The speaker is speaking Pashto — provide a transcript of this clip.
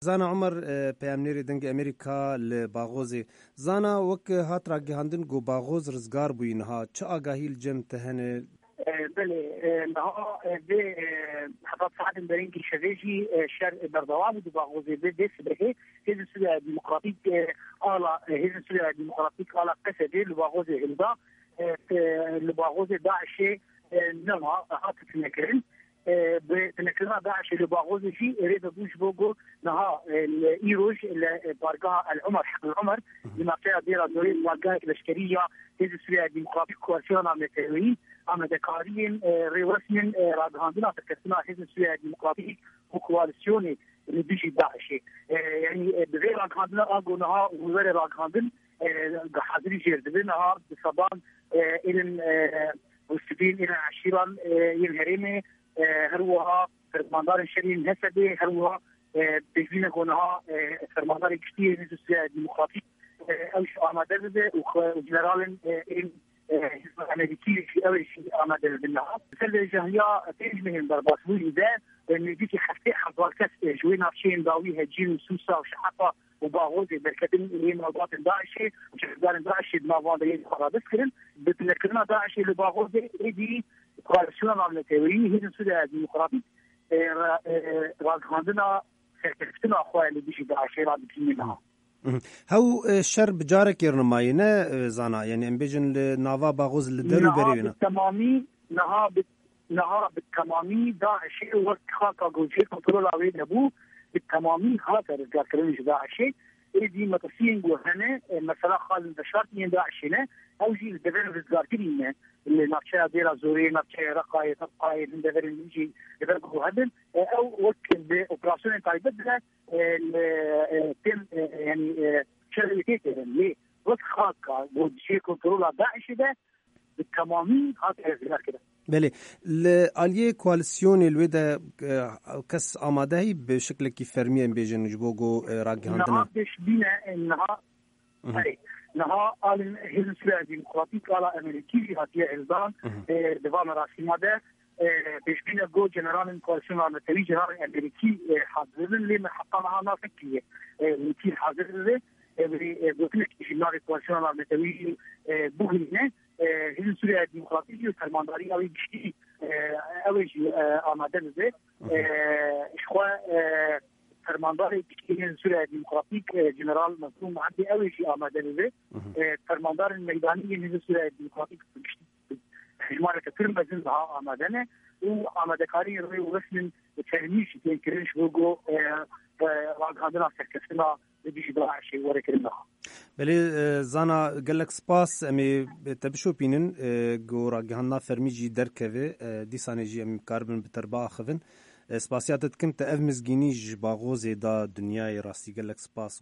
زانا عمر پیامنری دنگ امریکا لباغوزی زانا وک هات را گهاندن گو باغوز رزگار بوینها چه آگاهی الجم تهنه بله نها به حضرت سعد برینکی شویجی شر بردوام دو باغوزی به دست بره هیز سویا ديمقراطيك آلا هیز سویا ديمقراطيك آلا قصدي لباغوزي هلدا لباغوزي داعشي نما هات تنكرن بتنكرنا داعش لباغوزي شيء يريد بوش بوغو نها الايروج بارقاها العمر حق العمر لما فيها ديرا دوري بارقاها الاشكريه هيز سويا ديمقراطيك كوالسيون عملتوي عملتكاريين ريورسمن راغاندنا تكسنا هيز سويا ديمقراطيك وكوالسيوني اللي بيجي داعشي يعني بغير راغاندنا اقول نها وغير راغاندن حاضري جيردبنها بصبان الى مستفين الى عشيرا ينهرمي هروها فرماندار شرين هسدي هروها بيجينا كونها فرماندار كتير من الديمقراطية أو شو آمادة وجنرال أمريكي في أول شيء آمادة بالنهار مثل جهيا تيجمهم برباسوي إذا إن ديكي حفتي حضر كاس جوينا بشين داوي هجين وسوسة وشحطة وباغوزي بركتين اللي موضوعات داعشي وشغال داعشي بنافان دايين خرابس كرن بتنكرنا داعشي لباغوزي إيدي كوالسيون عملتوي هي سودا ديمقراطيك راغاندنا سرتفتنا أخوة اللي بيجي داعشي راد بكينها هاو الشر بجارك يرنماينا زانا يعني امبيجن لنافا باغوز لدرو برينا بالتمامي نهار بالتمامي داعشي وقت خاطا جوجي كنترول عليه نبو بالتمامي خاطر رجال كرنج داعشي إيدي متفين جوهنا مثلا خالد بشارتين داعشينا أو جيل دفن رجال كريمة اللي نفسها ديرا زوري نفسها رقاية تبقاية من دفن يجي يفرقوا هذا أو وقت بأوبراسيون تعيبتها تم يعني شركتها ليه وقت خاطر جوجي كنترول داعشي ده بالتمامي خاطر رجال كده بله الآلية كواليسيون الودا كس آماده بشكل كيف فرمي بيجن جبوجو راجعندنا نها بش بينا نها آل هيلسلا ديمقراطيك على أمريكي هاتية إلدان دوام راسيما ده بش بينا جو جنرال كواليسيون على تري جنرال أمريكي حاضرين لما حطنا أنا فكية أمريكي حاضرين بوتنك جنرال كواليسيون على تري بوهينه هیچ سوی دموکراتی و فرمانداری آوی گشتی آویش آماده بده اشخوا فرمانداری گشتی هیچ سوی دموکراتی جنرال مظلوم عبدی آویش آماده بده فرماندار میدانی هیچ سوی دموکراتی گشتی جماعت کثیر مزید ها آماده نه و آماده کاری روی ورسم تهمیش تینکرنش بگو راگهاندنا سرکسنا بدیش داعشی ورکرنها بله زانا قالك سپاس امی تبشو بینن گورا گهنا فرمیجی درکوه دیسانجی امی کاربن بتربا خفن سپاسیاتت کنت اف مزگینی باغوزی دا دنیای راستی قالك سپاس